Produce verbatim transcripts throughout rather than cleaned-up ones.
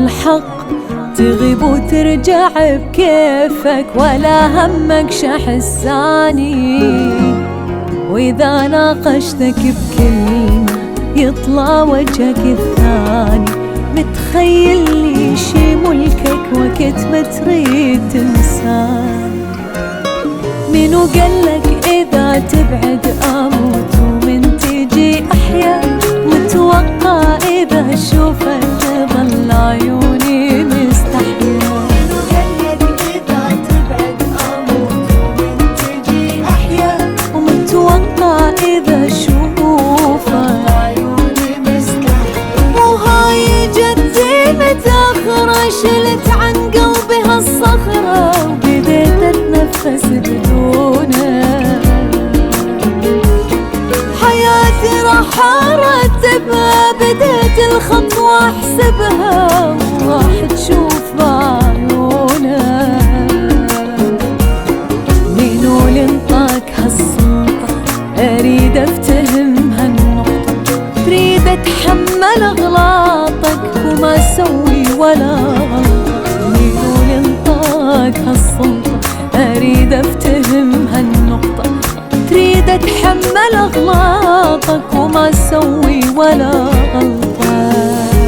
الحق تغيب وترجع بكيفك، ولا همك شحساني. وإذا ناقشتك بكلمة يطلع وجهك الثاني. متخيل لي شي ملكك وقت ما تريد تنساني. منو قالك إذا تبعد أموت ومن تجي أحيا؟ متوقع إذا أشوفك تظل عيوني مستحيا. منو قالك إذا تبعد أموت ومن تجي أحيا؟ ومتوقع إذا أشوفك عيوني مستحيا. وهاي جدي متأخرة، شلت عن قلبي هالصخرة وبديت أتنفس بدونها. حياتي راح أرتبها، بديت الخطوة أحسبها وراح تشوف بعيونها. مينو اللي انطاك هالسلطة؟ أريد أفتهم هالنقطة. تريد أتحمل أغلاطك وما أسوي ولا غلطة. مينو اللي انطاك هالسلطة؟ أريد أفتهم هالنقطة. تريد أتحمل أغلاطك وما أسوي ولا غلطة.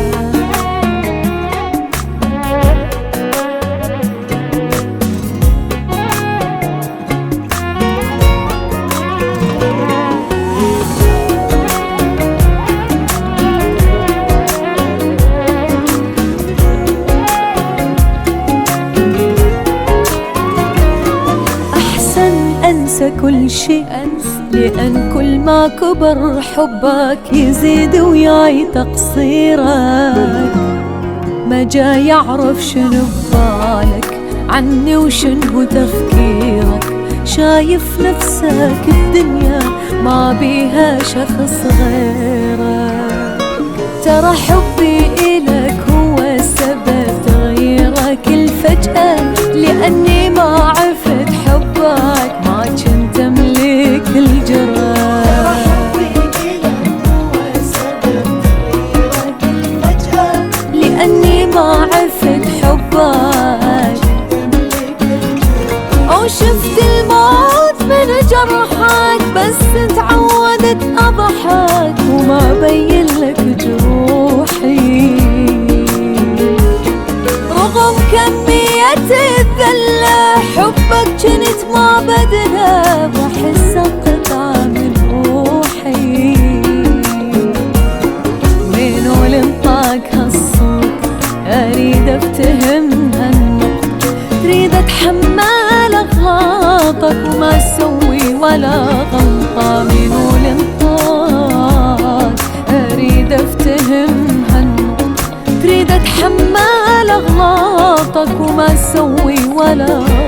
أنسى كل شيء، لأن كل ما كبر حبك يزيد وياي تقصيرك. ما جاي يعرف شنو ببالك عني وشنو تفكيرك. شايف نفسك الدنيا ما بيها شخص غيرك. ترى حبي إلك هو سبب تغييرك الفجأة، لأني ما عرفت حبك ما كنت أملك الجرأة. ترى حبي إلك هو سبب تغييرك الفجأة، لأني ما عرفت حبك. أو شفت الموت من جرحك، بس تعودت أضحك وما بين لك جروحي. رغم كمية الذلة حبك جنت ما بدله، وأحس قطعة من روحي. منو اللي انطاك هالصوت؟ أريد أفتهم هالنقطة. تريد أتحمل أغلاطك وما أسوي ولا غلطة. منو اللي انطاك؟ أريد أفتهم هالنقطة. تريد أتحمل أغلاطك وما أسوي ولا